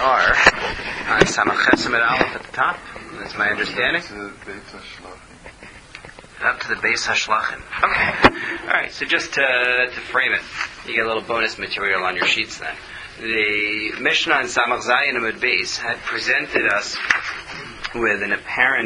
are Samach Chesed Aleph at the top. That's my understanding. Up to the Beis Hashlachim. Okay. All right. So just to frame it, you get a little bonus material on your sheets. Then the Mishnah in Samach Zayin Amud Beis had presented us with an apparent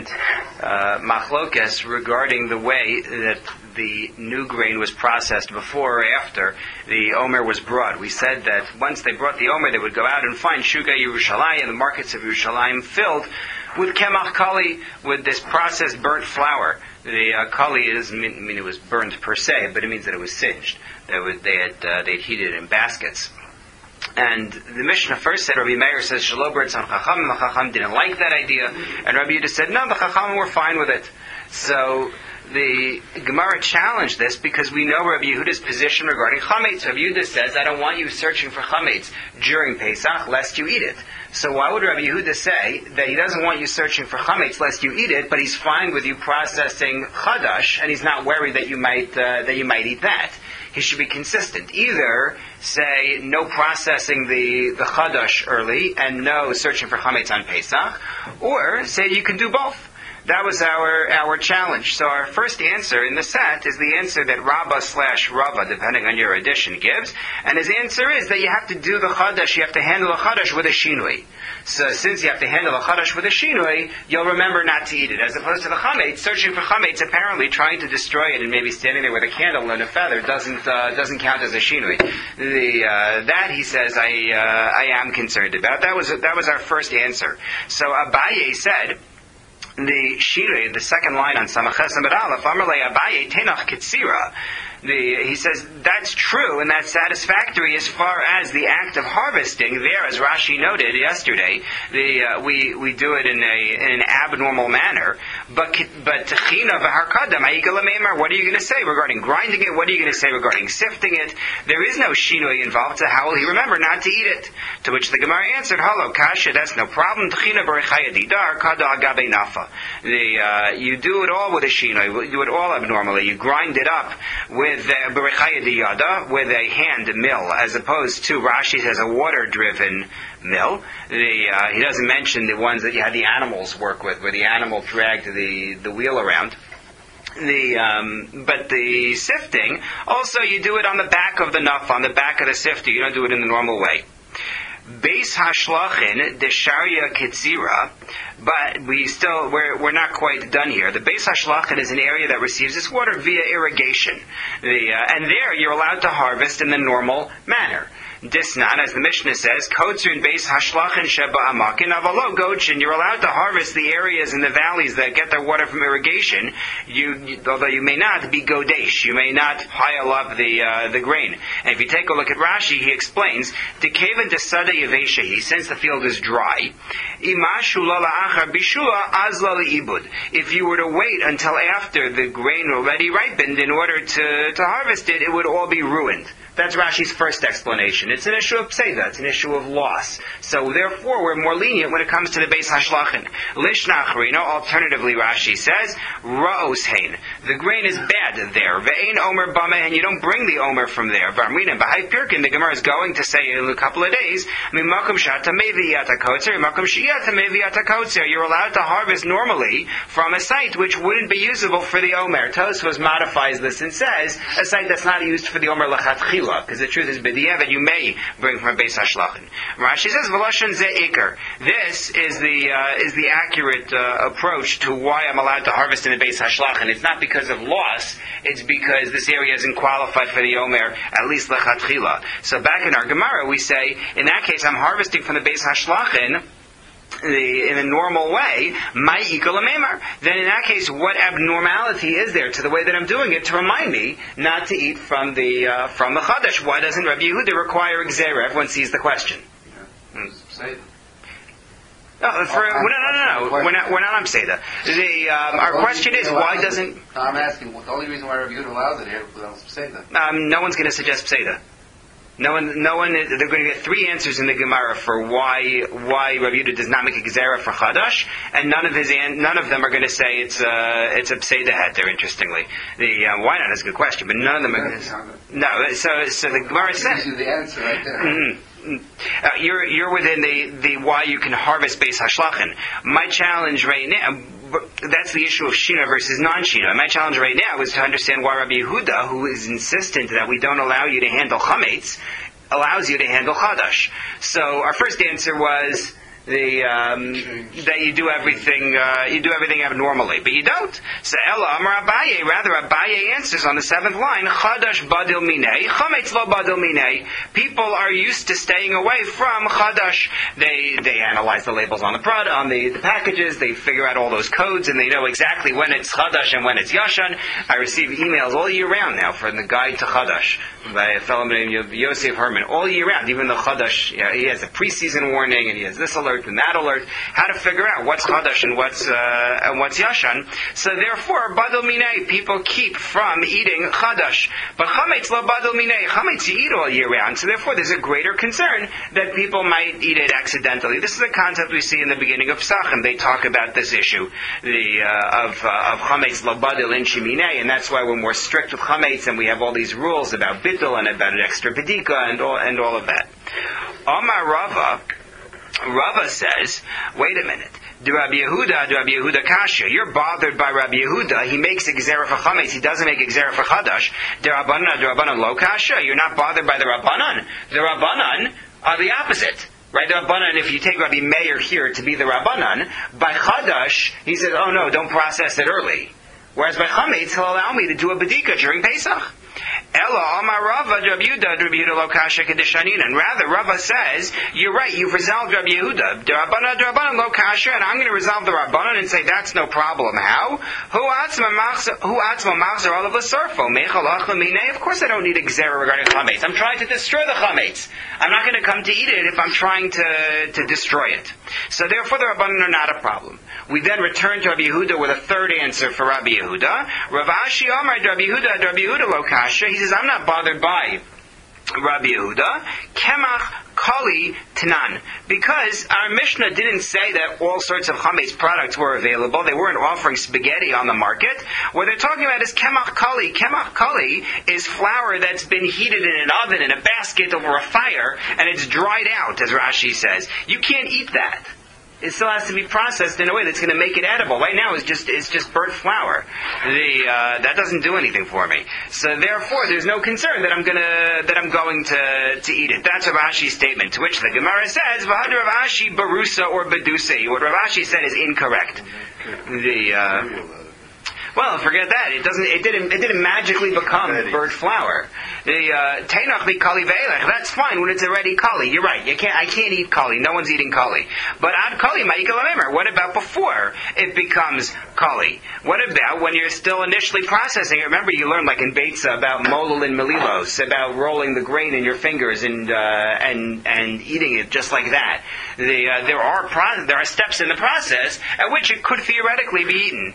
machlokes regarding the way that the new grain was processed before or after the Omer was brought. We said that once they brought the Omer, they would go out and find Shuga Yerushalayim, the markets of Yerushalayim, filled with Kemach Kali, with this processed burnt flour. The Kali doesn't mean it was burnt per se, but it means that it was singed. They'd heated it in baskets. And the Mishnah first said, Rabbi Meir says, Shelo B'Ratzon Chacham, the Chacham didn't like that idea, and Rabbi Yehuda said, no, the Chacham were fine with it. So the Gemara challenged this because we know Rabbi Yehuda's position regarding Chametz. Rabbi Yehuda says, I don't want you searching for Chametz during Pesach, lest you eat it. So why would Rabbi Yehuda say that he doesn't want you searching for Chametz lest you eat it, but he's fine with you processing Chadash, and he's not worried that you might eat that? He should be consistent. Either say no processing the Chadash early and no searching for Chametz on Pesach, or say you can do both. That was our challenge. So our first answer in the set is the answer that Rabbah/Rava, depending on your edition, gives. And his answer is that you have to do the Chadash, you have to handle the Chadash with a Shinui. So since you have to handle the Chadash with a Shinui, you'll remember not to eat it. As opposed to the Chametz, searching for Chametz, apparently trying to destroy it and maybe standing there with a candle and a feather doesn't count as a Shinui. That, he says, I am concerned about. That was our first answer. So Abaye said, the Shirei, the second line on Samach Chesed Amud Aleph, Amarle Abaye Tenach Ketzira. He says that's true and that's satisfactory as far as the act of harvesting. There, as Rashi noted yesterday, we do it in an abnormal manner. But techina v'harkada ma'ikal meimar. What are you going to say regarding grinding it? What are you going to say regarding sifting it? There is no shinoi involved. So how will he remember not to eat it? To which the Gemara answered, "Halo kasha, that's no problem. Techina b'rechaya didar kada agabe nafa." You do it all with a shinoi. You do it all abnormally. You grind it up with b'rechaya diyada, with a hand mill, as opposed to Rashi says a water-driven mill. He doesn't mention the ones that you had the animals work with, where the animal dragged the wheel around. But the sifting, also you do it on the back of the naf, on the back of the sifter. You don't do it in the normal way. Beis Hashlachin Desharia Ketzira, but we're not quite done here. The Beis Hashlachin is an area that receives its water via irrigation, and there you're allowed to harvest in the normal manner. Disnan, as the Mishnah says, Kotzrin Beis Hashlachin Sheba Amakin Avalo Gochin. You're allowed to harvest the areas in the valleys that get their water from irrigation. Although you may not be Godesh, you may not pile up the grain. And if you take a look at Rashi, he explains, Dekevan Desada Yeveshehi, since the field is dry, Imashu Lala Achar Bishua Azla Ibud. If you were to wait until after the grain already ripened in order to harvest it, it would all be ruined. That's Rashi's first explanation. It's an issue of pseida. It's an issue of loss. So therefore, we're more lenient when it comes to the Beis Hashlachin. Lishnachrino, alternatively, Rashi says, Ra'os Hain. The grain is bad there. Ve'ein Omer Bameh, and you don't bring the Omer from there. Varmina, B'hai Pirkin, the Gemara is going to say in a couple of days, Mimakum Shata Meviyata Kotzer, Mimakum Shiyata Meviyata Kotzer. You're allowed to harvest normally from a site which wouldn't be usable for the Omer. Tosfos modifies this and says, a site that's not used for the Omer Lachatchila. Because the truth is, b'diavad you may bring from a Beis Hashlachin. Rashi says, "V'lashon ze iker." This is the accurate approach to why I'm allowed to harvest in a Beis Hashlachin. It's not because of loss; it's because this area isn't qualified for the Omer, at least lechatchila. So back in our Gemara, we say, in that case, I'm harvesting from the Beis Hashlachin in a normal way, my equal memar. Then in that case, what abnormality is there to the way that I'm doing it to remind me not to eat from the Chadash? Why doesn't Rabbi Yehuda require Gzera? Everyone sees the question. No. We're not on Seder. Our question is, why doesn't... I'm asking, the only reason why Rabbi Yehuda allows it here is without Seder. No one's going to suggest Seder. No one. They're going to get three answers in the Gemara for why Rabbi Yehuda does not make a gezerah for Chadash, and none of them are going to say it's a pseida heter. Interestingly, why not is a good question, but none of them are going to. No, so the Gemara says the answer right there. you're within the why you can harvest Beis Hashlachin. My challenge right now, that's the issue of Shina versus non-Shina. My challenge right now is to understand why Rabbi Yehuda, who is insistent that we don't allow you to handle Chametz, allows you to handle Chadash. So our first answer was that you do everything abnormally, but you don't. So Ella Amar Abaye, rather Abaye answers on the 7th line, Chadash Badil Minei, Chametz Lo Badil Minei. People are used to staying away from Chadash. They analyze the labels on the product, on the packages, they figure out all those codes, and they know exactly when it's Chadash and when it's Yashan. I receive emails all year round now from the guide to Chadash by a fellow named Yosef Herman, all year round. Even the Chadash, he has a preseason warning, and he has this alert and that alert, how to figure out what's Chadash and what's Yashan. So therefore, Badal Minei, people keep from eating Chadash. But Chametz Lo Badal Minei, Chametz you eat all year round, so therefore there's a greater concern that people might eat it accidentally. This is a concept we see in the beginning of Pesachim. They talk about this issue of Chametz Lo Badal in Sheminei, and that's why we're more strict with Chametz, and we have all these rules about Bittul and about an extra Bedika and all of that. Amar Rava says, wait a minute. Rabbi Yehuda Kasha. You're bothered by Rabbi Yehuda. He makes Gezerah for Chametz. He doesn't make Gezerah for Chadash. Rabbanan Lo Kasha. You're not bothered by the Rabbanan. The Rabbanan are the opposite. Right, the Rabbanan, if you take Rabbi Meir here to be the Rabbanan, by Chadash, he says, oh no, don't process it early. Whereas by Chametz, he'll allow me to do a Bedika during Pesach. Ella Amar Rava Rabbi Yehuda Lo Kasha Kedishanin. And rather, Rava says, you're right, you've resolved Rabbi Yehuda. Rabbanan Lo Kasha, and I'm going to resolve the Rabbanan and say that's no problem. How? Hu atzma machzer olav l'sarfo mechalach l'minei. Of course I don't need a gzera regarding Chametz. I'm trying to destroy the Chametz. I'm not going to come to eat it if I'm trying to destroy it. So therefore the Rabbanan are not a problem. We then return to Rabbi Yehuda with a third answer for Rabbi Yehuda. Rav Ashi Amar Rabbi Yehuda Lo Kasha. He says, I'm not bothered by Rabbi Yehuda. Kemach Kali Tanan. Because our Mishnah didn't say that all sorts of Chametz products were available. They weren't offering spaghetti on the market. What they're talking about is Kemach Kali. Kemach Kali is flour that's been heated in an oven in a basket over a fire, and it's dried out, as Rashi says. You can't eat that. It still has to be processed in a way that's going to make it edible. Right now, it's just burnt flour. That doesn't do anything for me. So therefore, there's no concern that I'm going to eat it. That's Rav Ashi's statement. To which the Gemara says, "V'had Rav Ashi barusa or bedusa." What Rav Ashi said is incorrect. Well, forget that. It didn't magically become burnt flour. Teinach mi kali ve'elech. That's fine when it's already kali. You're right. I can't eat kali. No one's eating kali. But ad kali ma'ikal amemer. What about before it becomes kali? What about when you're still initially processing it? Remember, you learned like in Beitza about molel and melilos, about rolling the grain in your fingers and eating it just like that. There are steps in the process at which it could theoretically be eaten.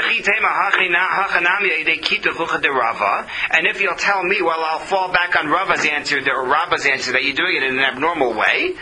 And if you'll tell me, well, I'll fall back on Rava's answer that you're doing it in an abnormal way.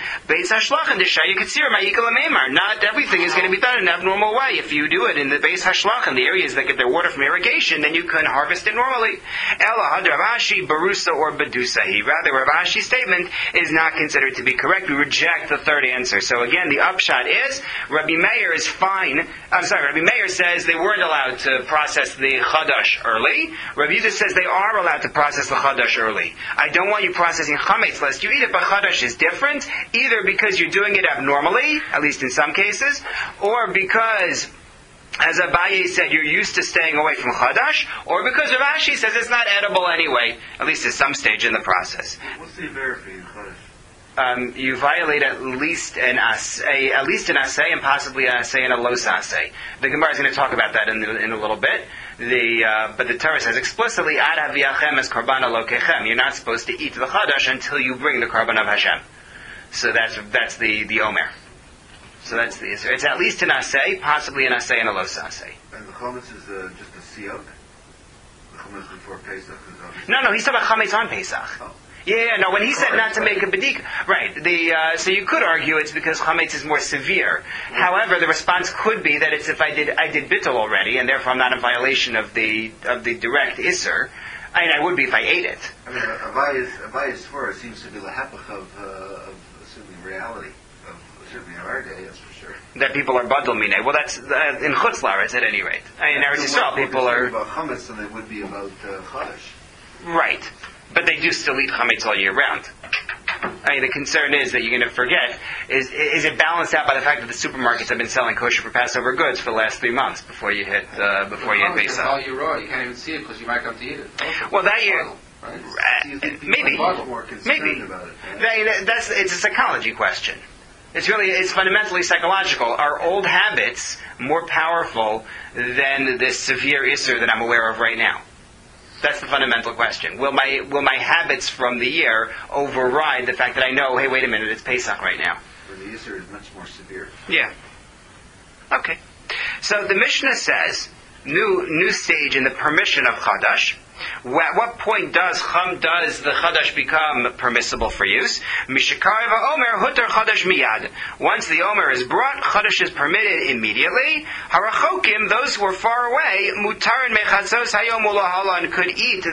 Not everything is going to be done in an abnormal way. If you do it in the Beis Hashlachin, the areas that get their water from irrigation, then you can harvest it normally. Rav Ashi barusa or bedusahi. Rather, Rav Ashi's statement is not considered to be correct. We reject the third answer. So again, the upshot is Rabbi Meir is fine. Rabbi Meir says they weren't allowed to process the Chadash early. Rabbi Yehuda says they are allowed to process the Chadash early. I don't want you processing Chametz lest you eat it, but Chadash is different, either because you're doing it abnormally, at least in some cases, or because, as Abaye said, you're used to staying away from Chadash, or because Rav Ashi says it's not edible anyway, at least at some stage in the process. What's the verify in Chadash? You violate at least an assay, and possibly an assay and a los assay. The Gemara is going to talk about that in a little bit. But the Torah says explicitly, "Ad aviachem es karban alokechem." You're not supposed to eat the chadash until you bring the karban of Hashem. So that's the omer. So that's the issue. It's at least an assay, possibly an assay and a los assay. And the chametz is just a siyok. The chametz before Pesach. No, he's talking about chametz on Pesach. Oh. Yeah, no, when he said not to make a bedika, right, so you could argue it's because chametz is more severe. However, the response could be that it's if I did bittul already, and therefore I'm not in violation of the direct isser. I would be if I ate it. I mean, Abaye's svara seems to be the hapach of reality of certainly in our day, that's for sure. That people are badal minay. Well, that's in Chutz La'aretz at any rate. In Eretz Yisrael, people are about chametz than they would be about Chodesh. right, but they do still eat chametz all year round. The concern is that you're going to forget. Is it balanced out by the fact that the supermarkets have been selling kosher for Passover goods for the last 3 months before you hit Pesach? All year raw, you can't even see it because you might come to eat it. Well, that year. Maybe. More concerned about it. It's a psychology question. It's fundamentally psychological. Are old habits more powerful than this severe isser that I'm aware of right now? That's the fundamental question. Will my habits from the year override the fact that I know, hey, wait a minute, it's Pesach right now? Where the isser is much more severe. Yeah. Okay. So the Mishnah says, new stage in the permission of Chadash. At what point does the Chadash become permissible for use? Mishakar va'omer hutar Chadash miyad. Once the Omer is brought, Chadash is permitted immediately. Harachokim, those who are far away, mutar and mechatzos hayom ulahalan could eat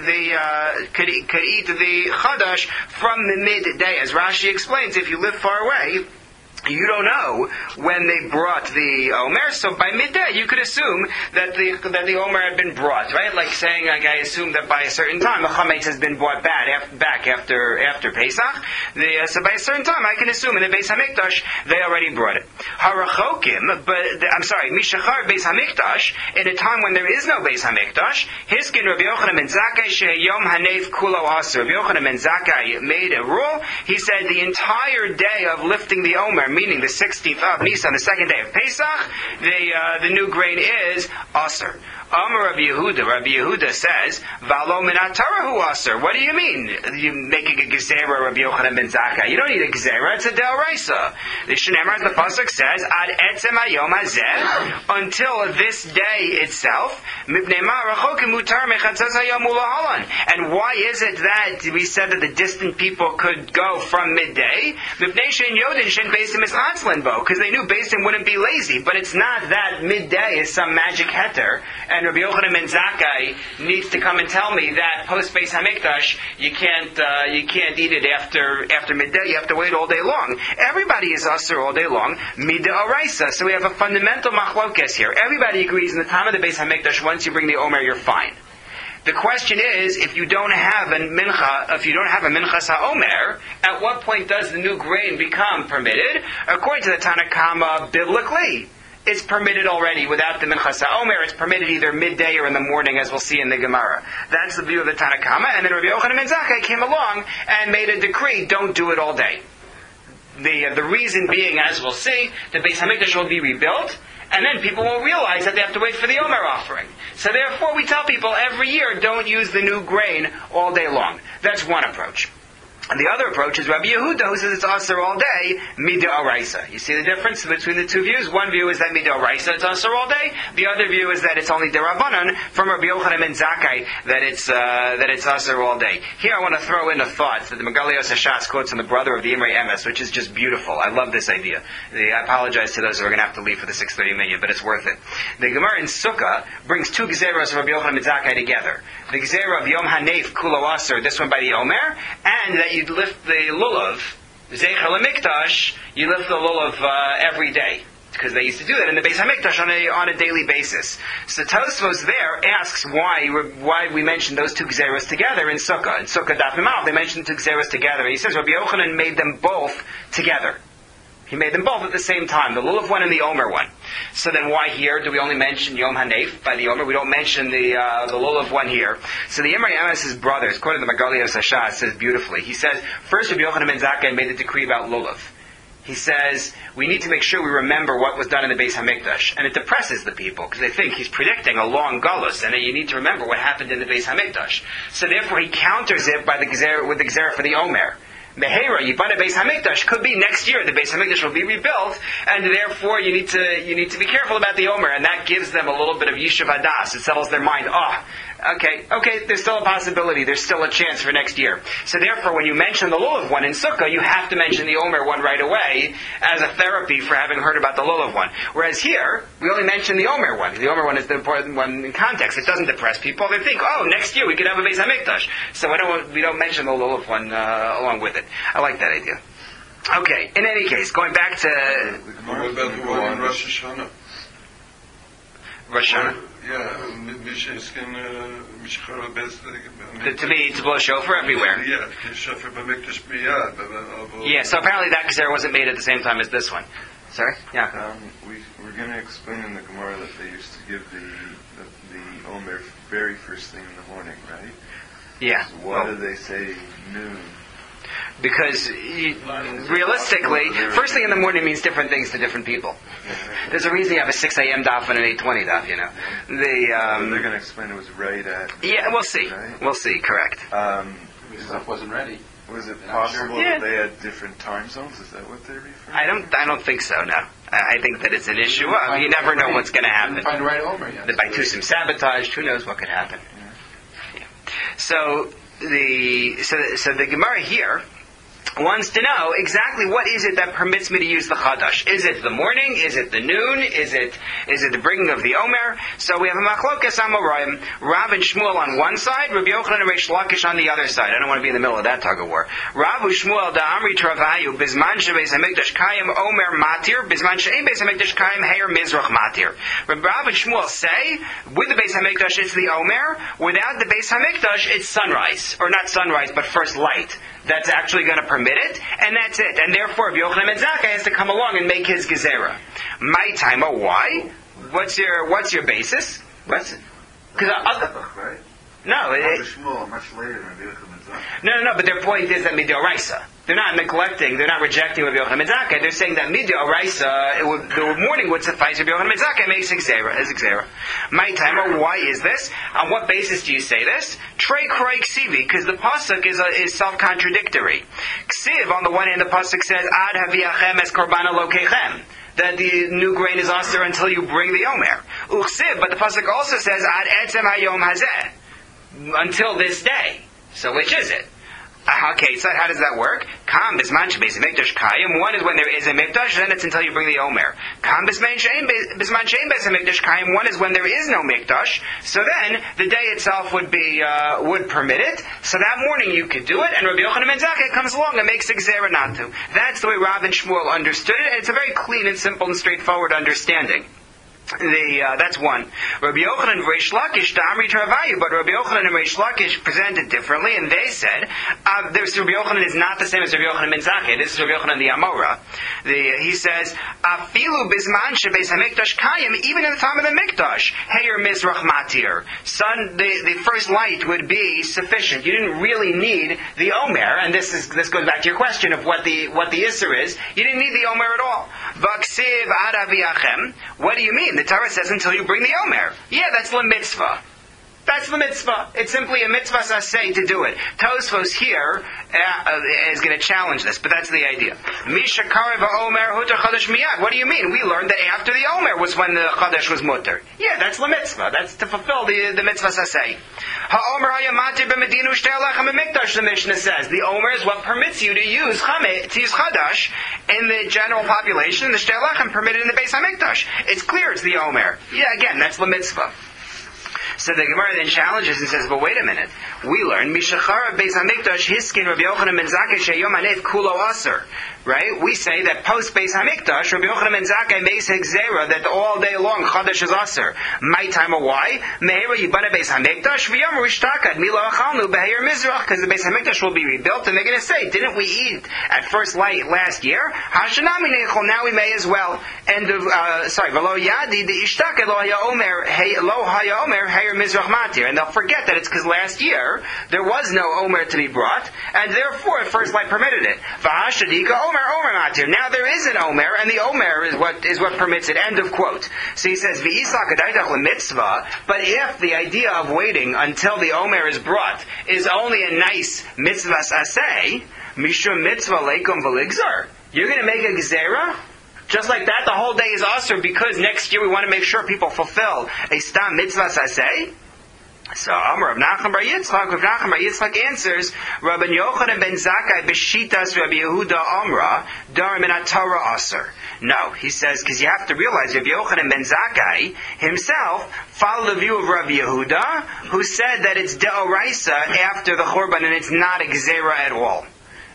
the Chadash from the midday. As Rashi explains, if you live far away, you don't know when they brought the Omer, so by midday you could assume that the Omer had been brought, right? Like saying, I assume that by a certain time the Chametz has been brought back after Pesach. So by a certain time I can assume in the Beis Hamikdash they already brought it. Harachokim, Mishachar Beis Hamikdash, in a time when there is no Beis Hamikdash, Hiskin Rabbi Yochanan ben Zakkai Sheyom Hanef Kulo Aser. Rabbi Yochanan ben Zakkai made a rule. He said the entire day of lifting the Omer, meaning the 16th of Nisan, the second day of Pesach, the new grain is Aser. Amar Rabbi Yehuda. Rabbi Yehuda says, "Valo minatarahu aser." What do you mean? You making a gezerah, Rabbi Yochanan ben Zakkai? You don't need a gezerah; it's a deoraisa. The Shneimar, as the pasuk says, "Ad etzem hayom hazeh," until this day itself. Mipnei ma rachokim mutar mechatzos hayom ulahalan. And why is it that we said that the distant people could go from midday? Mipnei shein yodin shein beisim is atzlan bo, because they knew beisim wouldn't be lazy. But it's not that midday is some magic heter. And Rabbi Yochanan ben Zakkai needs to come and tell me that post Beis Hamikdash you can't eat it after midday. You have to wait all day long. Everybody is usher all day long. Mida oraisa. So we have a fundamental machlokes here. Everybody agrees in the time of the Beis Hamikdash. Once you bring the Omer, you're fine. The question is, if you don't have a minchas ha'omer, at what point does the new grain become permitted? According to the Tanna Kama, biblically, it's permitted already without the minchas ha'omer. It's permitted either midday or in the morning, as we'll see in the Gemara. That's the view of the Tanna Kama. And then Rabbi Yochanan ben Zakkai came along and made a decree: don't do it all day. The reason being, as we'll see, the Beis Hamikdash will be rebuilt, and then people will realize that they have to wait for the Omer offering. So therefore, we tell people every year, don't use the new grain all day long. That's one approach. And the other approach is Rabbi Yehuda, who says it's aser all day, mida oraisa. You see the difference between the two views? One view is that mida oraisa, it's aser all day. The other view is that it's only derabanan from Rabbi Yochanan ben Zakkai that it's aser all day. Here I want to throw in a thought that the Megalios Hashas quotes on the brother of the Imrei Emes, which is just beautiful. I love this idea. I apologize to those who are going to have to leave for the 6:30 minyan, but it's worth it. The Gemara in Sukkah brings two gezeros of Rabbi Yochanan ben Zakkai together. The gezerah of Yom Hanef Kulo Aser, this one by the Omer, and that you'd lift the lulav, Zecher LaMikdash, you lift the lulav every day. Because they used to do that in the Beis Hamikdash on a daily basis. So Tosfos there asks why we mentioned those two gezeros together in Sukkah. In Sukkah Daf Mimal, they mentioned two gezeros together. He says Rabbi Yochanan made them both together. He made them both at the same time, the lulav one and the Omer one. So then why here do we only mention Yom Hanef by the Omer? We don't mention the lulav one here. So the Imrei Emes' brothers, according to the Megalios Hashas, says beautifully. He says, first Rabbi Yochanan ben Zakkai made the decree about lulav. He says, we need to make sure we remember what was done in the Beis Hamikdash. And it depresses the people, because they think he's predicting a long galus, and that you need to remember what happened in the Beis Hamikdash. So therefore he counters it by with the gezerah for the Omer. Mehera, Yibana Beis Hamikdash could be next year. The Beis Hamikdash will be rebuilt, and therefore you need to be careful about the Omer, and that gives them a little bit of Yishuv Hadas. It settles their mind. Okay, there's still a possibility. There's still a chance for next year. So therefore, when you mention the lulav one in Sukkah, you have to mention the Omer one right away as a therapy for having heard about the lulav one. Whereas here, we only mention the Omer one. The Omer one is the important one in context. It doesn't depress people. They think, next year we could have a Beis Hamikdash. So we don't mention the lulav one along with it. I like that idea. Okay, in any case, going back to What about the one in Rosh Hashanah? Rosh Hashanah. To blow shofar everywhere. Yeah, so apparently that Gezerah wasn't made at the same time as this one. Sorry? Yeah. We're going to explain in the Gemara that they used to give the Omer very first thing in the morning, right? Yeah. So why do they say noon? Because realistically, first thing in the morning means different things to different people. There's a reason you have a 6 a.m. daf and an 8:20 daf, you know. They're going to explain it was right at... Yeah, we'll see. Right? We'll see, correct. Stuff wasn't ready. Was it possible that they had different time zones? Is that what they're referring to? I don't think so, no. I think that it's an issue of, you never know what's going to happen. Find the right Omer yet. The Baitusim sabotaged, who knows what could happen. Yeah. So the Gemara here wants to know exactly what is it that permits me to use the Chadash. Is it the morning? Is it the noon? Is it the bringing of the Omer? So we have a Machlokas Amoraim, Rav and Shmuel on one side, Rabbi Yochanan and Reish Lakish on the other side. I don't want to be in the middle of that tug of war. Rav Shmuel da Amri Travayu, Bisman Shebeis HaMikdash Kayim Omer Matir, Bisman She'ein Beis HaMikdash Kayim Heir Mizrach Matir. Rav and Shmuel say, with the Beis HaMikdash it's the Omer, without the Beis HaMikdash it's sunrise. Or not sunrise, but first light. That's actually going to permit it, and that's it. And therefore, Yochanan ben Zakkai has to come along and make his gezerah. My time, why? What's your basis? Because right? No, much later than Yochanan ben Zakkai. No. But their point is that midoraisa. They're not neglecting. They're not rejecting Rabbi Yochanan ben Zakkai. They're saying that midoraisa, the morning would suffice. Rabbi Yochanan ben Zakkai makes gezerah. My time, why is this? On what basis do you say this? Trey kroy ksivi, because the pasuk is self-contradictory. Ksiv, on the one hand, the pasuk says ad haviachem es korbana lokechem, that the new grain is asur until you bring the omer. Uchsiv, but the pasuk also says ad etzem hayom hazeh, until this day. So which is it? Okay, so how does that work? Kam bisman shebeis hamikdash kayim. One is when there is a mikdash, then it's until you bring the omer. Kam bisman she'ein beis hamikdash kayim. One is when there is no mikdash. So then the day itself would permit it. So that morning you could do it, and Rabbi Yochanan ben Zakkai comes along and makes a gezerah not to. That's the way Rav and Shmuel understood it, and it's a very clean and simple and straightforward understanding. That's one. Rabbi Yochanan and Reish Lakish Amri Travayu, but Rabbi Yochanan and Reish Lakish presented differently, and they said Rabbi Yochanan is not the same as Rabbi Yochanan ben Zakkai. This is Rabbi Yochanan the Amora. He says Afilu bisman shebeis hamikdash kayim, even in the time of the mikdash, heyer mizrach matir. Sun, the first light would be sufficient. You didn't really need the omer, and this goes back to your question of what the isser is. You didn't need the omer at all. Vaksiv ad aviachem. What do you mean? The Torah says until you bring the omer. Yeah, that's the mitzvah. That's the mitzvah. It's simply a mitzvah saseh to do it. Tosfos here is going to challenge this, but that's the idea. Misha karev omer hutar chadash miyad. What do you mean? We learned that after the omer was when the chadash was mutter. Yeah, that's the mitzvah. That's to fulfill the mitzvah saseh. Ha'omer hayamatir b'medinu shtei alechem b'mikdash. The Mishnah says the omer is what permits you to use chadash in the general population. The shtei alechem permitted in the Beis Hamikdash. It's clear it's the omer. Yeah, again, that's the mitzvah. So the Gemara then challenges and says, but wait a minute. We learn, Mishachara Beis HaMikdash Hiskin Rabbi Yochanan ben Zakkai Sheyom Hanef Kulo Aser. Right? We say that post Beis HaMikdash, Rabbi Yochanan ben Zakkai makes a gezerah that all day long Chadash is Aser. My time of why? Meheira Yibana Beis HaMikdash V'yom Rishtakad Mila Achalnu Beheir Mizrach, because the Beis HaMikdash will be rebuilt, and they're going to say, didn't we eat at first light last year? Hashanami Neichol, now we may as well. End of, V'lo Yadi the Ishtakad Lo Haya Omer Heir Mizrach Matir, and they'll forget that it's because last year there was no Omer to be brought, and therefore first light permitted it. V'hashadika Omer Matir. Now there is an Omer, and the Omer is what permits it. End of quote. So he says V'yisak Adaitach LeMitzvah. But if the idea of waiting until the Omer is brought is only a nice mitzvah saseh, mishum mitzvah leikum v'ligzar, you're going to make a gezerah. Just like that, the whole day is asur because next year we want to make sure people fulfill a stam mitzvah saseh. So Amar Rav Nachman Bar Yitzchak answers, Rabbi Yochanan ben Zakkai b'shitas Rabbi Yehuda Amra dar min Torah asur. No, he says, because you have to realize Rabbi Yochanan ben Zakkai himself followed the view of Rabbi Yehuda, who said that it's deoraisa after the Churban and it's not a gezerah at all.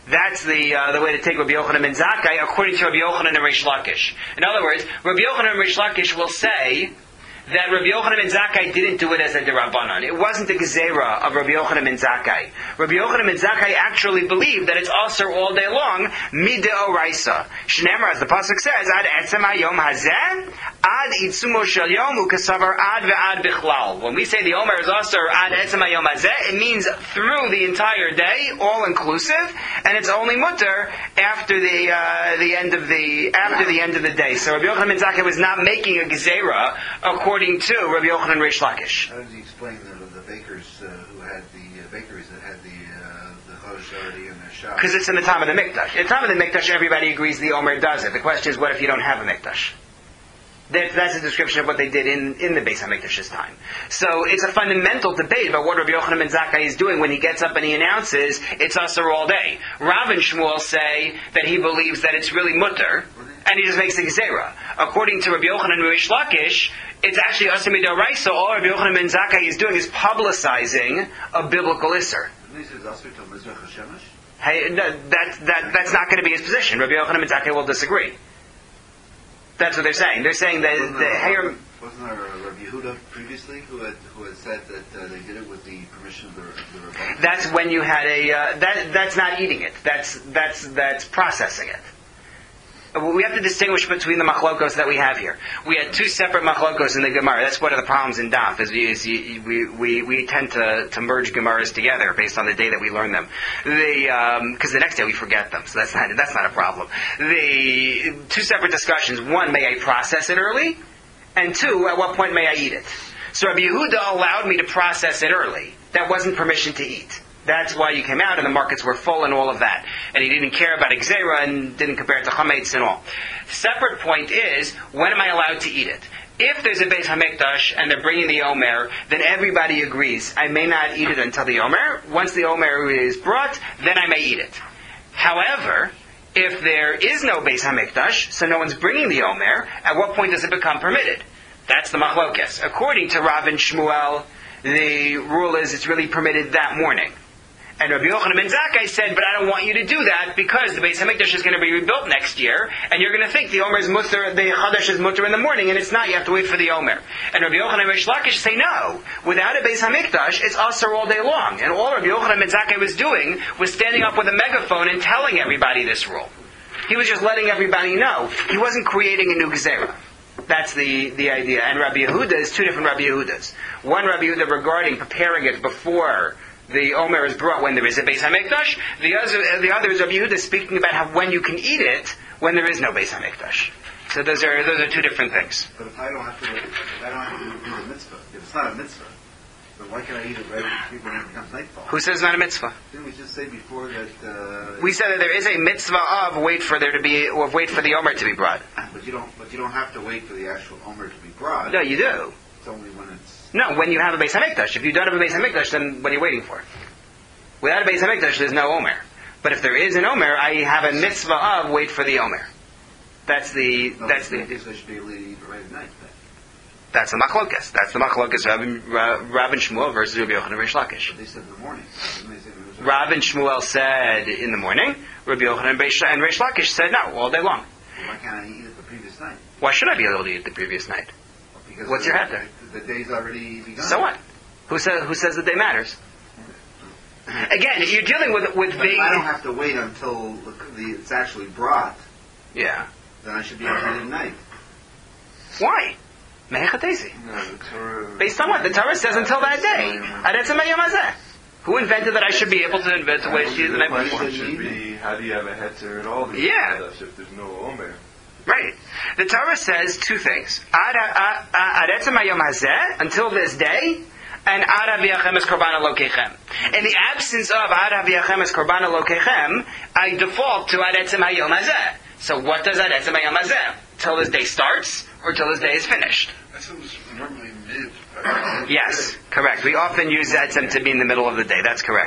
That's the way to take Rabbi Yochanan ben Zakkai according to Rabbi Yochanan and Reish Lakish. In other words, Rabbi Yochanan and Reish Lakish will say that Rabbi Yochanan ben Zakkai didn't do it as a derabanan. It wasn't the gezerah of Rabbi Yochanan ben Zakkai. Rabbi Yochanan ben Zakkai actually believed that it's also all day long mideoraisa. Shneimar, as the pasuk says, ad etzem hayom hazeh ad itzumo shel yom ukasavar ad ve'ad bichlal. When we say the Omer is also ad etzem hayom hazeh, it means through the entire day, all inclusive, and it's only mutter after the end of the day. So Rabbi Yochanan ben Zakkai was not making a gezerah according to Rabbi Yochanan and Reish Lakish. How does he explain the bakers who had the bakeries that had the chodesh already in their shop? Because it's in the time of the mikdash. In the time of the mikdash, everybody agrees the Omer does it. The question is, what if you don't have a mikdash? That's a description of what they did in the Beis HaMikdash's time. So it's a fundamental debate about what Rabbi Yochanan ben Zakkai is doing when he gets up and he announces it's Asur all day. Rav and Shmuel say that he believes that it's really mutter, and he just makes a gezerah. According to Rabbi Yochanan and Reish Lakish, it's actually Asur midoraisa. All Rabbi Yochanan ben Zakkai is doing is publicizing a biblical Isser. Hey, that's not going to be his position. Rabbi Yochanan ben Zakkai will disagree. That's what they're saying. They're saying that Wasn't there a Rabbi Yehuda previously who had said that they did it with the permission of the Rebbe? That's when you had that's not eating it. That's processing it. We have to distinguish between the machlokos that we have here. We had two separate machlokos in the Gemara. That's one of the problems in Daf, is we tend to merge Gemaras together based on the day that we learn them. Because the next day we forget them, so that's not a problem. The two separate discussions: one, may I process it early? And two, at what point may I eat it? So Rabbi Yehuda allowed me to process it early. That wasn't permission to eat. That's why you came out and the markets were full and all of that. And he didn't care about Gzeira and didn't compare it to Chametz and all. Separate point is, when am I allowed to eat it? If there's a Beis HaMikdash and they're bringing the Omer, then everybody agrees. I may not eat it until the Omer. Once the Omer is brought, then I may eat it. However, if there is no Beis HaMikdash, so no one's bringing the Omer, at what point does it become permitted? That's the machlokes. According to Rav and Shmuel, the rule is it's really permitted that morning. And Rabbi Yochanan ben Zakkai said, but I don't want you to do that because the Beis HaMikdash is going to be rebuilt next year, and you're going to think the Omer is mutter, the Chodesh is mutter in the morning, and it's not. You have to wait for the Omer. And Rabbi Yochanan and Reish Lakish say no. Without a Beis HaMikdash, it's Asur all day long. And all Rabbi Yochanan ben Zakkai was doing was standing up with a megaphone and telling everybody this rule. He was just letting everybody know. He wasn't creating a new Gezerah. That's the idea. And Rabbi Yehuda is two different Rabbi Yehudas. One Rabbi Yehuda regarding preparing it before the Omer is brought when there is a Beis HaMikdash. The other is Rabbi Yehuda speaking about when you can eat it when there is no Beis HaMikdash. So those are two different things. But if I don't have to do the mitzvah, if it's not a mitzvah, then why can't I eat it right when it becomes nightfall? Who says it's not a mitzvah? Didn't we just say before that? We said that there is a mitzvah of wait for the Omer to be brought. But you don't have to wait for the actual Omer to be brought. No, you do. It's only when it's. No, when you have a Beis HaMikdash. If you don't have a Beis HaMikdash, then what are you waiting for? Without a Beis HaMikdash, there's no Omer. But if there is an Omer, I have a mitzvah of wait for the Omer. That's the. I should be able to eat it right at night. Then. That's the machlokes. That's the machlokes. Rav and Shmuel versus Rabbi Yochanan and Reish Lakish. But they said in the morning. Rav and Shmuel said in the morning. Rabbi Yochanan and Reish Lakish said no, all day long. Why can't I eat it the previous night? Why should I be able to eat it the previous night? Because what's your head there? The day's already begun. So what? Who says the day matters? Again, if you're dealing with big. I don't have to wait until it's actually brought. Yeah. Then I should be able to eat it at night. Why? Mehechatezi. No, the Torah. Based on what? The Torah says until that day. Adetzem hayom hazeh. Who invented that I should be able to invent to wait to the night The before? question should be, how do you have a heter at all? Yeah. If there's no Omer. Right. The Torah says two things. Adetzem hayom hazeh, until this day, and Ad Aviachem es Korban Elokechem. In the absence of Ad Aviachem es Korban Elokechem, I default to Adetzem hayom hazeh. So what does Adetzem hayom hazeh? Till this day starts, or till this day is finished? Etzem's normally mid. Yes, correct. We often use Etzem to be in the middle of the day. That's correct.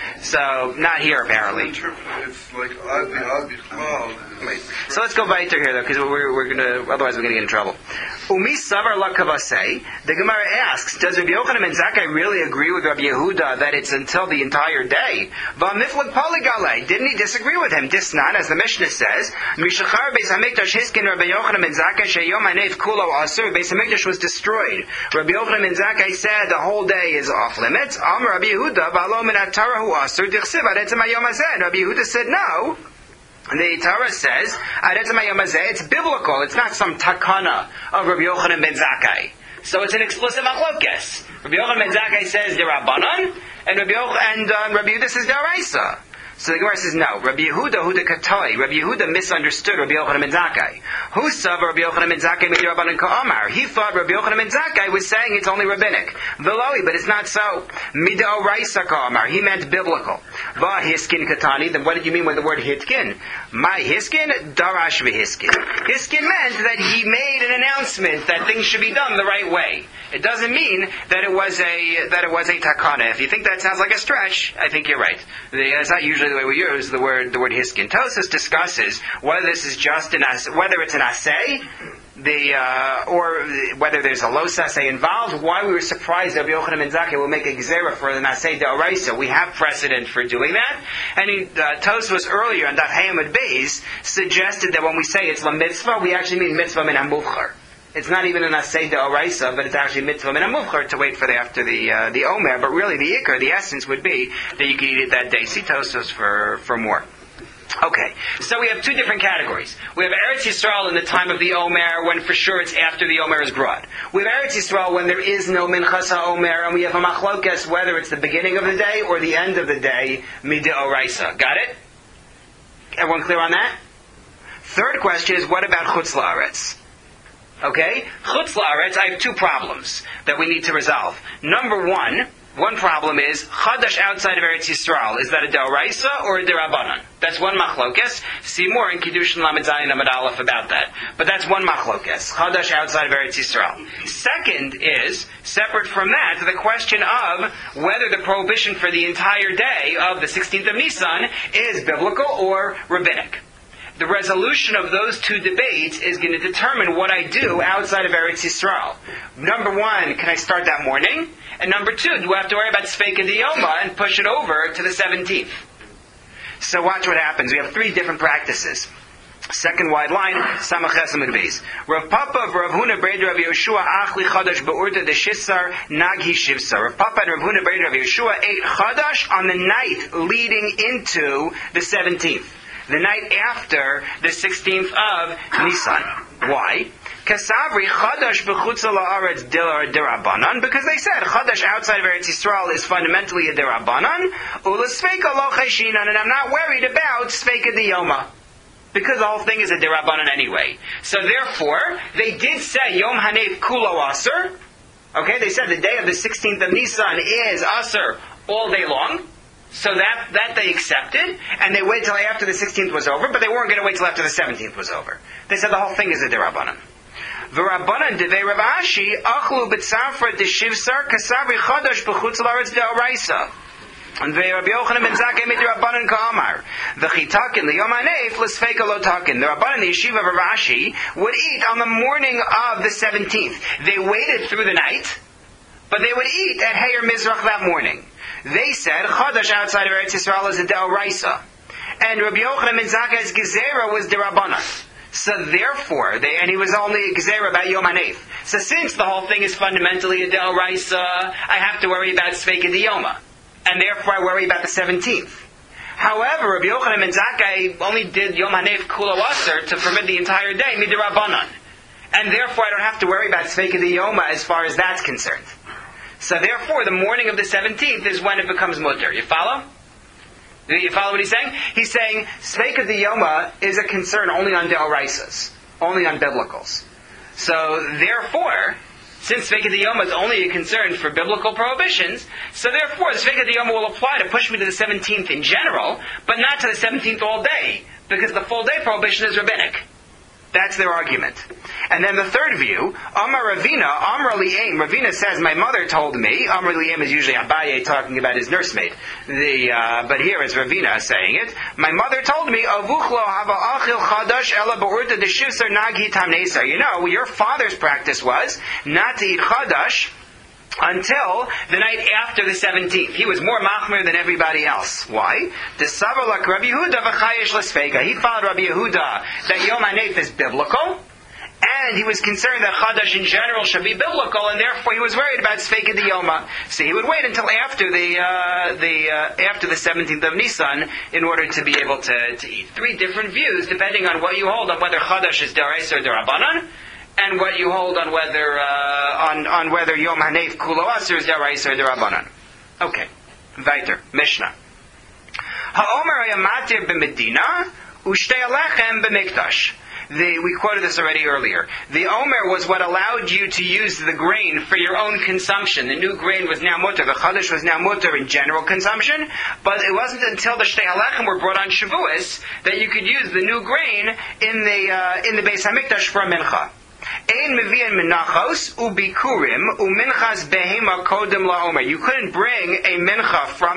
So, not here apparently. It's like Adi Cloud. So let's go weiter here though, because otherwise we're gonna get in trouble. Umi Savar Lakavase, the Gemara asks, does Rabbi Yochanan ben Zakkai really agree with Rabbi Yehuda that it's until the entire day? V'amiflag Poligale, didn't he disagree with him? Disnan, as the Mishnah says, Mishachar Beis Hamikdash Hiskin Rabbi Yochanan ben Zakkai Sheyom Hanev Kulo Asur, Beis Hamikdash was destroyed. Rabbi Yochanan ben Zakkai said the whole day is off limits. Amar Rabbi Yehuda, V'alo min atarahu Asur, Dichsiv Adetzim Hayom Hazeh. Rabbi Yehuda said no. The Torah says, it's biblical. It's not some takana of Rabbi Yochanan ben Zakkai. So it's an explicit machlokes. Rabbi Yochanan ben Zakkai says Rabbanan, and Rabbi Yehuda says Daraisa. So the Gemara says no. Rabbi Yehuda Huda Katoi. Rabbi Yehuda misunderstood Rabbi Yochanan ben Zakkai. Who saw Rabbi Yochanan ben Zakkai made Rabbanan Ka'amar? He thought Rabbi Yochanan ben Zakkai was saying it's only rabbinic. Veloi, but it's not so. Mida Oraisa Ka'amar. He meant biblical. Va Hiskin Katani. Then what did you mean with the word Hitkin? My Hiskin, Darash v'Hiskin. Hiskin meant that he made an announcement that things should be done the right way. It doesn't mean that it was a takana. If you think that sounds like a stretch, I think you're right. It's not usually the way we use the word hiskin. Tosfos discusses whether this is just whether it's an assay, or whether there's a los assay involved. Why we were surprised that Rabbi Yochanan ben Zakkai will make a gzera for an assay de'oraisa. We have precedent for doing that. And Tosfos earlier on Daf Hayamud Beis suggested that when we say it's la mitzvah, we actually mean mitzvah min hamuvchar. It's not even an asay de'oraisa, but it's actually mitzvah min hamuvchar to wait for after the omer. But really, the ikar, the essence would be that you could eat it that day. See Tosfos for more. Okay, so we have two different categories. We have Eretz Yisrael in the time of the Omer, when for sure it's after the Omer is brought. We have Eretz Yisrael when there is no Minchas HaOmer, and we have a machlokes whether it's the beginning of the day or the end of the day, Mide'oraisa. Got it? Everyone clear on that? Third question is, what about Chutz La'aretz? Okay? Chutz La'aretz, I have two problems that we need to resolve. Number one problem is, Chadash outside of Eretz Yisrael, is that a De'oraisa or a Derabanan? That's one machlokes. See more in Kiddushin Lamed Zayin Amud Aleph about that. But that's one machlokes. Chadash outside of Eretz Yisrael. Second is, separate from that, the question of whether the prohibition for the entire day of the 16th of Nisan is biblical or rabbinic. The resolution of those two debates is going to determine what I do outside of Eretz Yisrael. Number one, can I start that morning? And number two, do I have to worry about Sfeika Diyoma and push it over to the 17th? So watch what happens. We have three different practices. Second wide line, Samach Amud Beis. Rav Papa of Rav Huna Breder Rav Yehoshua Achli Chadash Be'urta de Shisar Naghi Shivsa. Rav Papa and Rav Huna Breder Rav Yehoshua ate Chadash on the night leading into the 17th. The night after the 16th of Nisan. Why? Kasavri Chadash b'chutz la'aretz derabanan, because they said Chadash outside of Eretz Yisrael is fundamentally a derabanan. Ulasfeika lo cheshinan, and I'm not worried about Sfeika Diyoma, because the whole thing is a derabanan anyway. So therefore, they did say Yom Hanev Kulo Aser. Okay, they said the day of the 16th of Nisan is Aser all day long. So that they accepted, and they waited till after the 16th was over, but they weren't going to wait till after the 17th was over. They said the whole thing is a derabanan. V'Rabbanan devei Rav Ashi achlu b'tzafra d'shivsar kasavri chadash b'chutz la'aretz de'oraisa. And Rabbi Yochanan ben Zakkai made the Rabbanan ka'amar. V'chitakin l'yom hanef l'sfeika lo takin. The Rabbanan, the yeshiva of Rav Ashi, would eat on the morning of the 17th. They waited through the night, but they would eat at Heyer Mizrach that morning. They said Chadash outside of Eretz Yisrael is a De'oraisa, and Rabbi Yochanan ben Zakkai's Gezerah was Derabanan. So therefore, and he was only a Gezerah about Yom HaNeif. So since the whole thing is fundamentally a De'oraisa, I have to worry about Sfeika Diyoma, and therefore I worry about the 17th. However, Rabbi Yochanan ben Zakkai only did Yom HaNeif Kulo Aser to permit the entire day Midirabanan, and therefore I don't have to worry about Sfeika Diyoma as far as that's concerned. So therefore, the morning of the 17th is when it becomes mutter. You follow? You follow what he's saying? He's saying Sfeika Diyoma is a concern only on De'oraisas, only on biblicals. So therefore, since Sfeika Diyoma is only a concern for biblical prohibitions, so therefore the Sfeika Diyoma will apply to push me to the 17th in general, but not to the 17th all day, because the full day prohibition is rabbinic. That's their argument. And then the third view, Amar Ravina, Amar Li'aim. Ravina says, my mother told me. Amar Li'aim is usually Abaye talking about his nursemaid. But here it's Ravina saying it. My mother told me, Avuchlo hava achil chadash ela ba'urta deshusar nagi tamnesar. You know, your father's practice was not to eat chadash until the night after the 17th. He was more machmir than everybody else. Why? He followed Rabbi Yehuda that Yom HaNef is biblical, and he was concerned that Chadash in general should be biblical, and therefore he was worried about Sfeika Diyoma. So he would wait until after the 17th of Nisan in order to be able to eat. Three different views depending on what you hold on whether Chadash is Daraisa or Darabanan, and what you hold on whether Yom HaNef Kulo Aser is Daraisa or Darabanan. Okay, weiter, Mishnah. Ha'omer Yamatir b'Medina u'shtei alechem b'Mikdash. We quoted this already earlier. The Omer was what allowed you to use the grain for your own consumption. The new grain was now mutter. The Chadash was now mutter in general consumption. But it wasn't until the Shtei Halechem were brought on Shavuos that you could use the new grain in the Beis Hamikdash for a mincha. Ein mevi'en menachos ubikurim uminchas behema kodem laomer. You couldn't bring a mincha from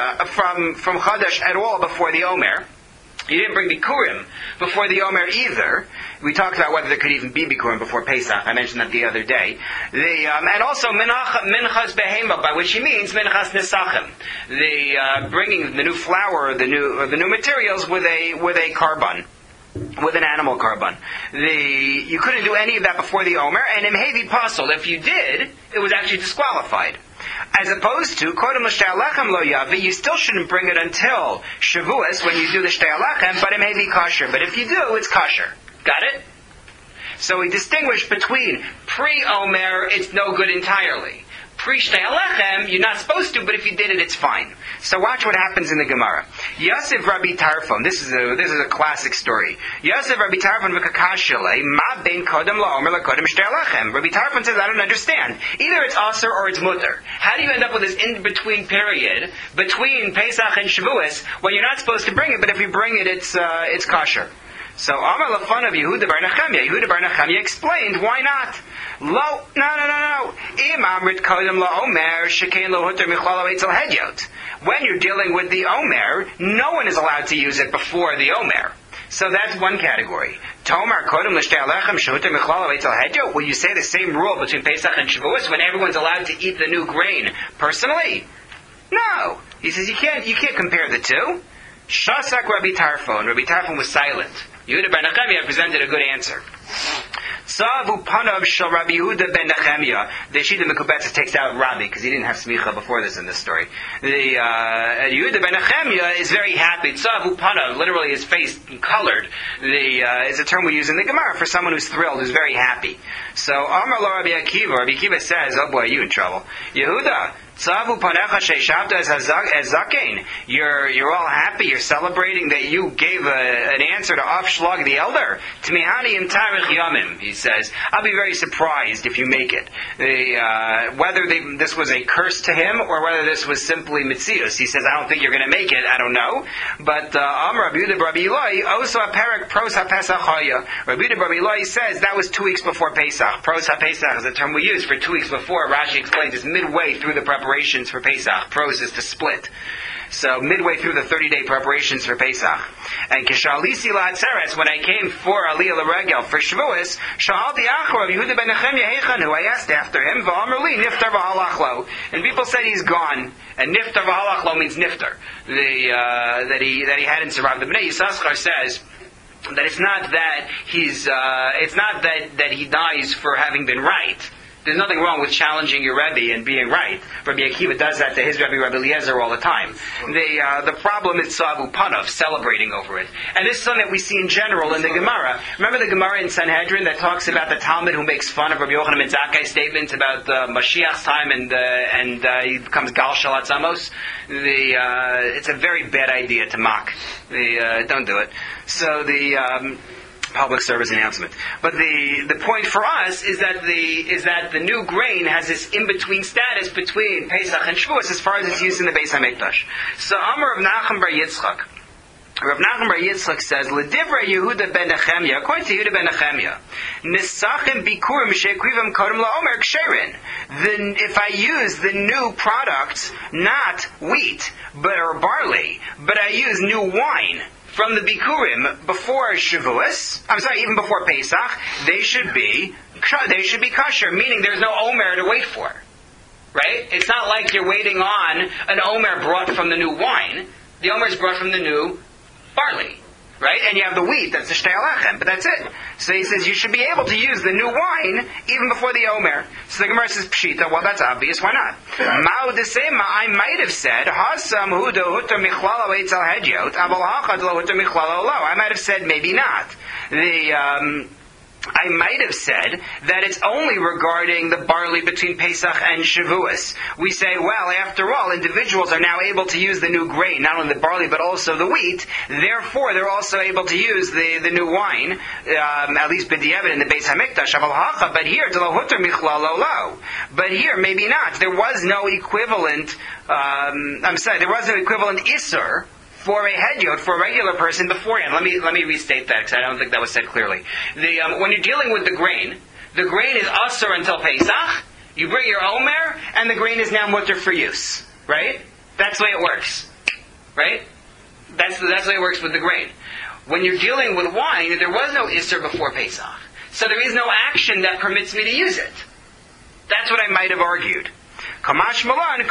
Chadash at all before the Omer. You didn't bring Bikurim before the Omer either. We talked about whether there could even be Bikurim before Pesach. I mentioned that the other day. And also Minchas Behema, by which he means Minchas Nesachim. Bringing the new flour, the new materials with a carbon. With an animal carbon. You couldn't do any of that before the Omer, and Imhevi Pasul, if you did, it was actually disqualified. As opposed to, Kodem l'shtei alechem lo yavi, you still shouldn't bring it until Shavuos when you do the shtei alechem, but Imhevi kosher. But if you do, it's kosher. Got it? So we distinguish between pre-Omer, it's no good entirely. Pre-Shtei Halechem, you're not supposed to, but if you did it, it's fine. So watch what happens in the Gemara. Yosef Rabbi Tarfon, this is a classic story. Yosef Rabbi Tarfon v'kakashile, ma ben kodem la'omer la'kodem Shtei Halechem. Rabbi Tarfon says, I don't understand. Either it's Aser or it's Mutter. How do you end up with this in-between period between Pesach and Shavuos when you're not supposed to bring it, but if you bring it, it's kosher? So Amar Lafan of Yehuda bar Nechemia. Yehuda bar Nechemia explained why not. No. Im amrit kodem la'omer shekein lo huter michlalo eitzel hedyot. When you're dealing with the Omer, no one is allowed to use it before the Omer. So that's one category. Tomar kodem l'shtei alechem shehuter michlalo eitzel hedyot. Will you say the same rule between Pesach and Shavuos when everyone's allowed to eat the new grain personally? No. He says you can't compare the two. Shasak Rabbi Tarfon. Rabbi Tarfon was silent. Yehuda ben Nechemia presented a good answer. Savu panav shel Rabbi Yehuda ben Nechemia. The Shita Mekubetzes takes out Rabbi because he didn't have smicha before this in this story. Yehuda ben Nechemia is very happy. Savu panav, literally his face colored, is a term we use in the Gemara for someone who's thrilled, who's very happy. So Amar lo Rabbi Akiva. Rabbi Akiva says, "Oh boy, you in trouble, Yehuda." Tzavu panecha sheishavta as zakein. You're all happy. You're celebrating that you gave an answer to Avshlag the elder. Tmihani im tarich yamim. He says, I'll be very surprised if you make it. Whether this was a curse to him or whether this was simply mitzius. He says, I don't think you're going to make it. I don't know. But Amar Rabbi Yehuda Rabbi Eloi also a parak pros haPesach haya. Rabbi Yehuda Rabbi Eloi says that was 2 weeks before Pesach. Pros haPesach is a term we use for 2 weeks before. Rashi explains it's midway through the preparations for Pesach. Pros is to split. So midway through the 30-day preparations for Pesach. And Kishalisi La'atzeres, when I came for Aliyah L'Regel for Shavuos, Sha'alti Achor of Yehuda ben Nechemia Heichanu, I asked after him, V'amar li Niftar v'halachlo. And people said he's gone. And Niftar v'halachlo means Niftar. That he hadn't survived. The Bnei Yissaschar says that it's not that he dies for having been right. There's nothing wrong with challenging your Rebbe and being right. Rabbi Akiva does that to his Rebbe, Rabbi Eliezer, all the time. The problem is Savu Panav, celebrating over it. And this is something that we see in general in the Gemara. Remember the Gemara in Sanhedrin that talks about the Talmud who makes fun of Rabbi Yochanan ben Zakkai's statements about Mashiach's time and he becomes Gal Shalat Samos? It's a very bad idea to mock. Don't do it. So public service announcement. But the point for us is that the new grain has this in-between status between Pesach and Shavuos as far as it's used in the Beis HaMikdash. So Amar of Nachum bar Yitzchak. Rav Nachman Bar Yitzchak says, "L'divrei Yehuda ben Nechemia." According to Yehuda ben Nechemia, "Nisachim bikurim she'ekrivam kodem la'omer ksherin." Then, if I use the new product, not wheat or barley, but I use new wine from the bikurim before Shavuos, even before Pesach, they should be kosher. Meaning, there's no omer to wait for. Right? It's not like you're waiting on an omer brought from the new wine. The omer is brought from the new barley, right? And you have the wheat, that's the shtei alechem, but that's it. So he says you should be able to use the new wine even before the omer. So the Gemara says, pshita, well that's obvious, why not? Ma'u desema, I might have said, hasam hudo hutar michlalo eitzel hedyot, aval hachad lo hutar michlalo lo. I might have said maybe not. I might have said that it's only regarding the barley between Pesach and Shavuos. We say, well, after all, individuals are now able to use the new grain, not only the barley but also the wheat. Therefore, they're also able to use the new wine, at least b'diavad in the Beis Hamikdash. But here, but here, maybe not. There was no equivalent. There was no equivalent isur for a hedyot, for a regular person beforehand. Let me restate that because I don't think that was said clearly. When you're dealing with the grain is asur until Pesach. You bring your omer, and the grain is now mutter for use. Right? That's the way it works. Right? That's the way it works with the grain. When you're dealing with wine, there was no isur before Pesach, so there is no action that permits me to use it. That's what I might have argued. Kamash Malan,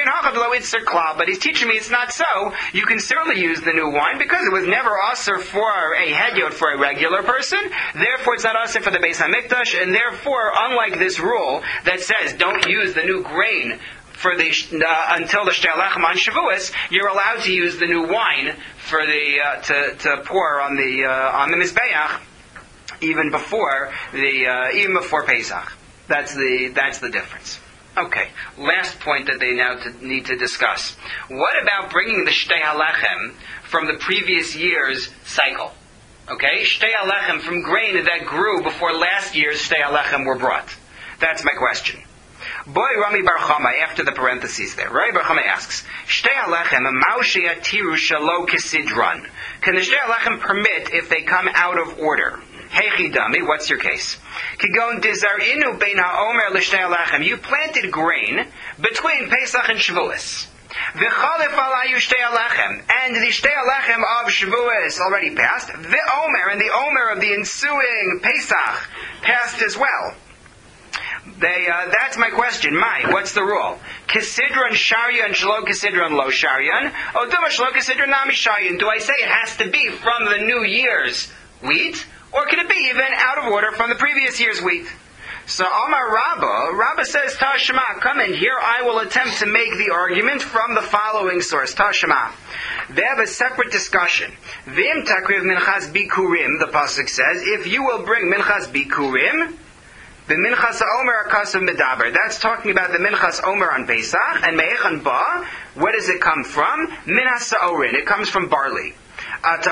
but he's teaching me it's not so. You can certainly use the new wine because it was never asur for a hedyot, for a regular person. Therefore, it's not asur for the Beis Hamikdash, and therefore, unlike this rule that says don't use the new grain for the until the shtei alechem on Shavuos, you're allowed to use the new wine for the to pour on the mizbeach even before Pesach. That's the difference. Okay, last point that they now need to discuss. What about bringing the shtei halechem from the previous year's cycle? Okay, shtei halechem from grain that grew before last year's shtei halechem were brought. That's my question. Boy Rami Bar Chama, after the parentheses there, Rami Bar Chama asks, shtei halechem ma'u she'atiru shelo kisidron. Can the shtei halechem permit if they come out of order? Heichidami, what's your case? Kigon dizarinu bein ha'omer l'shtei halechem. You planted grain between Pesach and Shavuos. V'chalif alayu shtei halechem, and the shtei halechem of Shavuos already passed. V'omer, and the omer of the ensuing Pesach passed as well. That's my question. What's the rule? Kisidron sharyan shlo kisidron lo sharyan. Oduma shlo kisidron nami sharyan. Do I say it has to be from the new year's wheat? Or can it be even out of order from the previous year's wheat? So Amar Rabba says, Tashma, come in here, I will attempt to make the argument from the following source. Tashma. They have a separate discussion. Vim takriv minchas bikurim, the pasuk says, if you will bring minchas bikurim, the minchas omer akasav medaber. That's talking about the minchas omer on Pesach, and me'echan ba, where does it come from? Minas sa'orin, it comes from barley. It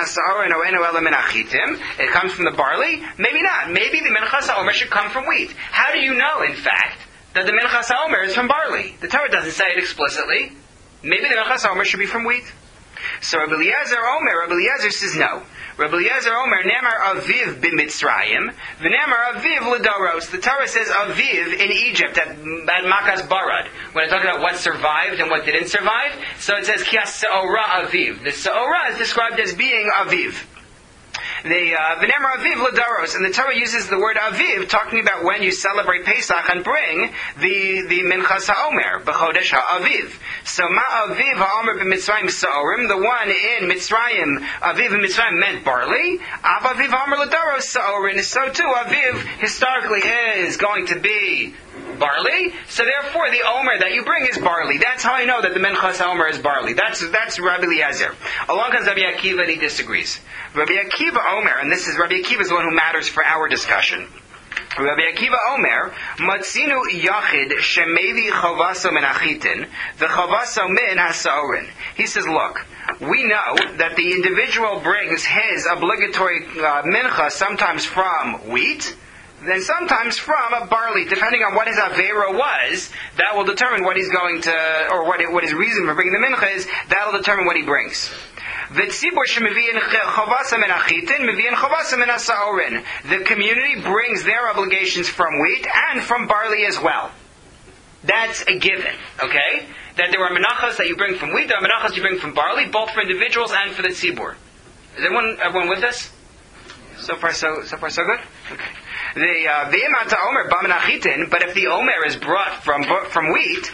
comes from the barley? Maybe not. Maybe the minchas ha'omer should come from wheat. How do you know, in fact, that the minchas ha'omer is from barley? The Torah doesn't say it explicitly. Maybe the minchas ha'omer should be from wheat. So Rabbi Eliezer says no. Rabbi Eliezer Omer, Nemar Aviv b'Mitzrayim, v'Nemar Aviv l'Doros. The Torah says Aviv in Egypt at Makas Barad. When it talks about what survived and what didn't survive, so it says Kias Se'ora Aviv. The Se'ora is described as being Aviv. The V'Nemar Aviv l'Doros, and the Torah uses the word Aviv, talking about when you celebrate Pesach and bring the Minchas HaOmer, B'Chodesh HaAviv. So Ma Aviv HaOmer b'Mitzrayim Sa'orim, the one in Mitzrayim, Aviv in Mitzrayim meant barley. Av Aviv HaOmer l'Doros Sa'orin, so too Aviv historically is going to be barley, so therefore the omer that you bring is barley. That's how I know that the Minchas HaOmer is barley. That's Rabbi Eliezer. Along comes Rabbi Akiva and he disagrees. Rabbi Akiva Omer, and this is Rabbi Akiva is the one who matters for our discussion. Rabbi Akiva Omer, Matzinu Yachid Shemevi Chovaso Min Achitin, the Chovaso Min HaSa'orin. He says, look, we know that the individual brings his obligatory mincha sometimes from wheat, then sometimes from a barley, depending on what his avera was, that will determine what he's going to, or what his reason for bringing the mincha is, that will determine what he brings. The community brings their obligations from wheat and from barley as well. That's a given, okay? That there are menachos that you bring from wheat, there are menachos you bring from barley, both for individuals and for the tzibur. Is everyone with us? So far, so good? Okay. But if the omer is brought from wheat,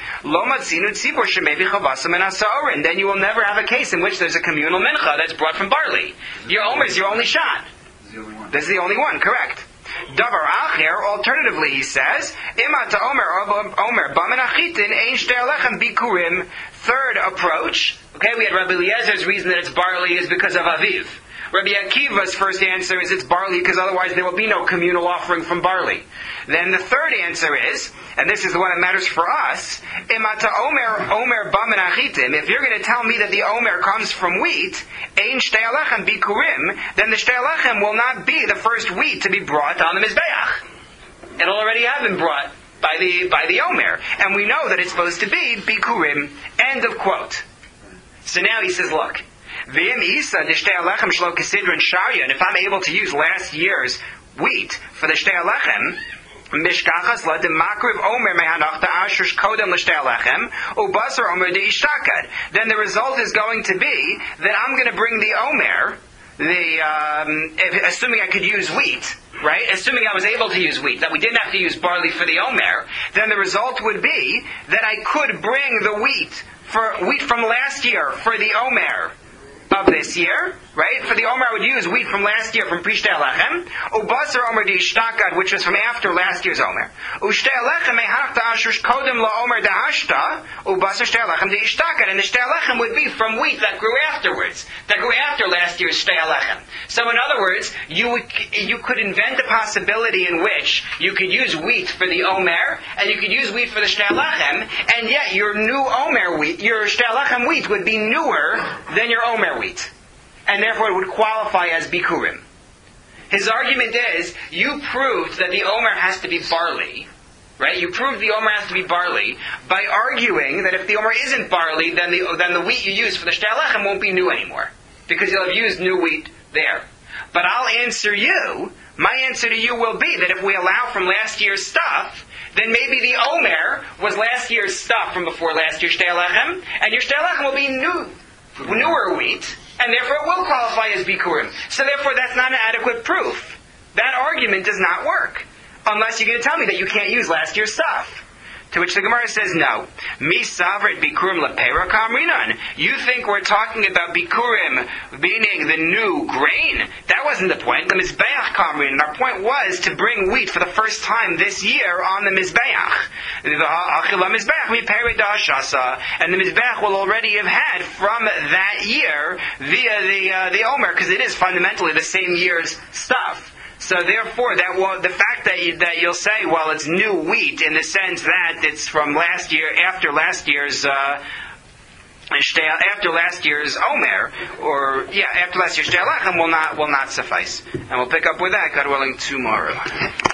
then you will never have a case in which there's a communal mincha that's brought from barley. Your omer is your only shot. This is the only one, correct. Davar acher, alternatively, he says, third approach, okay, we had Rabbi Eliezer's reason that it's barley is because of Aviv. Rabbi Akiva's first answer is it's barley because otherwise there will be no communal offering from barley. Then the third answer is, and this is the one that matters for us, if you're going to tell me that the omer comes from wheat, then the shtei alechem will not be the first wheat to be brought on the mizbeach. It'll already have been brought by the omer, and we know that it's supposed to be bikurim. End of quote. So now he says, look. And if I'm able to use last year's wheat for the shtei alechem, then the result is going to be that I'm going to bring the omer, assuming I could use wheat, right? Assuming I was able to use wheat, that we didn't have to use barley for the omer, then the result would be that I could bring the wheat from last year for the omer of this year, right? For the omer I would use wheat from last year from Prishtei Alechem, Ubasar Omer di Ishtakad, which was from after last year's omer. Ushtei Alechem mehachta ashush kodem la omer da hashta, Ubasar Shtei Alechem di Ishtakad, and the Shtei Alechem would be from wheat that grew afterwards, that grew after last year's Shtei Alechem. So in other words, you could invent a possibility in which you could use wheat for the omer, and you could use wheat for the Shtei Alechem, and yet your new omer wheat, your Shtei Alechem wheat would be newer than your omer wheat. And therefore it would qualify as bikurim. His argument is, you proved that the omer has to be barley, right? You proved the omer has to be barley by arguing that if the omer isn't barley, then the wheat you use for the shtei alechem won't be new anymore, because you'll have used new wheat there. But I'll answer you, my answer to you will be that if we allow from last year's stuff, then maybe the omer was last year's stuff from before last year's shtei alechem, and your shtei alechem will be newer wheat, and therefore it will qualify as bikurim. So therefore that's not an adequate proof. That argument does not work, unless you're going to tell me that you can't use last year's stuff. To which the Gemara says, no. Mi savrit bikurim lepera kamrinan. You think we're talking about bikurim, meaning the new grain? That wasn't the point. The mizbeach kamrinan. Our point was to bring wheat for the first time this year on the mizbeach. And the mizbeach will already have had from that year via the omer, because it is fundamentally the same year's stuff. So therefore, the fact that you'll say, well, it's new wheat in the sense that it's from last year, after last year's omer, after last year's shtei alechem will not suffice. And we'll pick up with that, God willing, tomorrow.